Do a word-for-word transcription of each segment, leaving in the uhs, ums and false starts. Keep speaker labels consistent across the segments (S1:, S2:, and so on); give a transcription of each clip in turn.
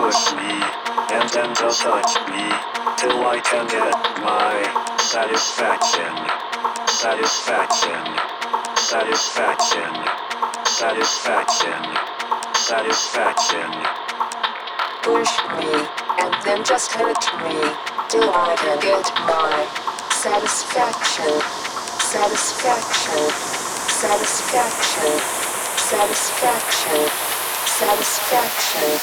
S1: Push me, and then just touch me, till I can get my satisfaction. Satisfaction. Satisfaction. Satisfaction. Satisfaction.
S2: Push me, and then just hurt me, till I can get my satisfaction. Satisfaction. Satisfaction. Satisfaction. Satisfaction.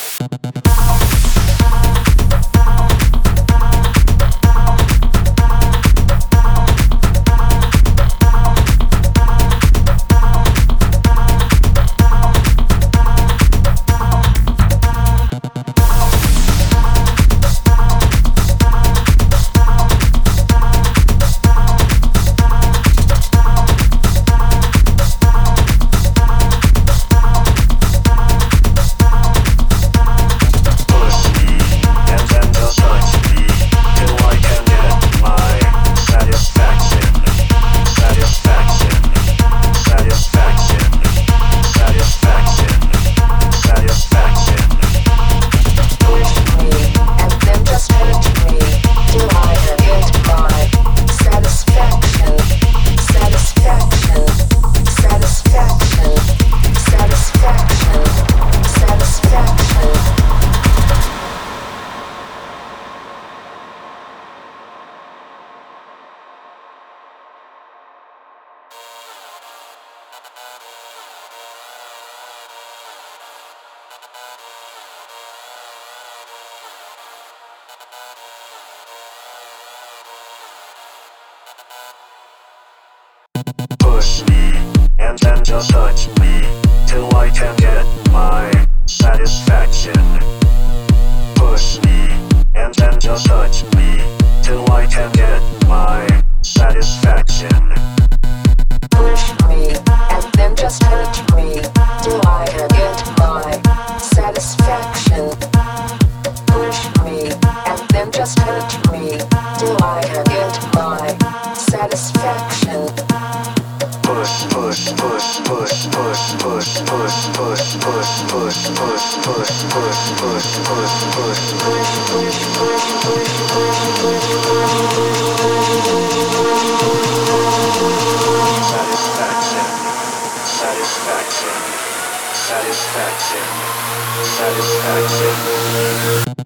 S1: Push me, and then just touch me, till I can get my satisfaction. Push me, and then just touch me, till I can get my satisfaction.
S2: Push me, and then just hurt me, till I can get my satisfaction. Push me, and then just hurt me, till I can get my satisfaction.
S1: Push, push, push, push, push, push, push, push, push, push, push, push, push, push, push, satisfaction, satisfaction, satisfaction, satisfaction.